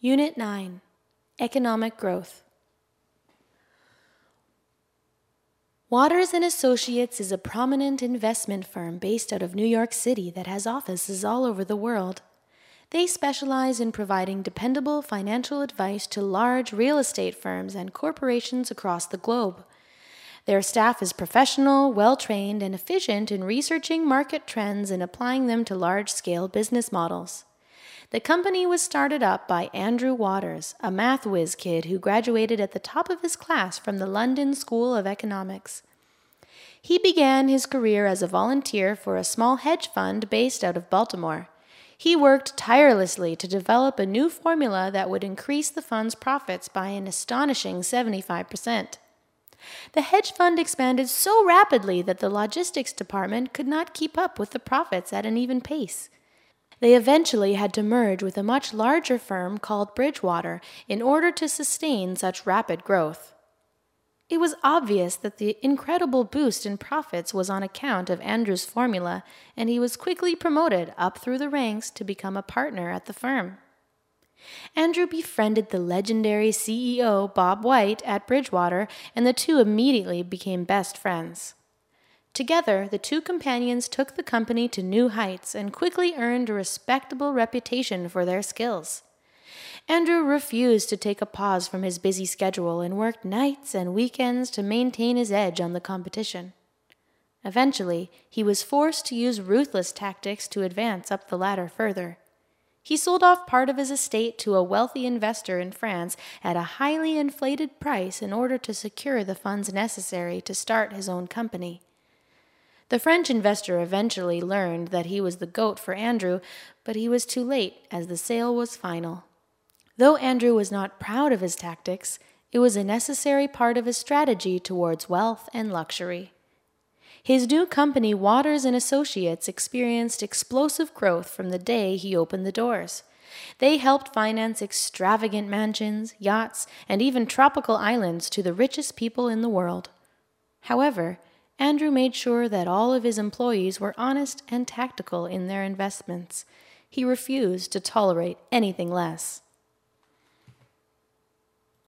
Unit 9, Economic Growth. Waters & Associates is a prominent investment firm based out of New York City that has offices all over the world. They specialize in providing dependable financial advice to large real estate firms and corporations across the globe. Their staff is professional, well-trained, and efficient in researching market trends and applying them to large-scale business models. The company was started up by Andrew Waters, a math whiz kid who graduated at the top of his class from the London School of Economics. He began his career as a volunteer for a small hedge fund based out of Baltimore. He worked tirelessly to develop a new formula that would increase the fund's profits by an astonishing 75%. The hedge fund expanded so rapidly that the logistics department could not keep up with the profits at an even pace. They eventually had to merge with a much larger firm called Bridgewater in order to sustain such rapid growth. It was obvious that the incredible boost in profits was on account of Andrew's formula, and he was quickly promoted up through the ranks to become a partner at the firm. Andrew befriended the legendary CEO Bob White at Bridgewater, and the two immediately became best friends. Together, the two companions took the company to new heights and quickly earned a respectable reputation for their skills. Andrew refused to take a pause from his busy schedule and worked nights and weekends to maintain his edge on the competition. Eventually, he was forced to use ruthless tactics to advance up the ladder further. He sold off part of his estate to a wealthy investor in France at a highly inflated price in order to secure the funds necessary to start his own company. The French investor eventually learned that he was the goat for Andrew, but he was too late as the sale was final. Though Andrew was not proud of his tactics, it was a necessary part of his strategy towards wealth and luxury. His new company, Waters & Associates, experienced explosive growth from the day he opened the doors. They helped finance extravagant mansions, yachts, and even tropical islands to the richest people in the world. However, Andrew made sure that all of his employees were honest and tactical in their investments. He refused to tolerate anything less.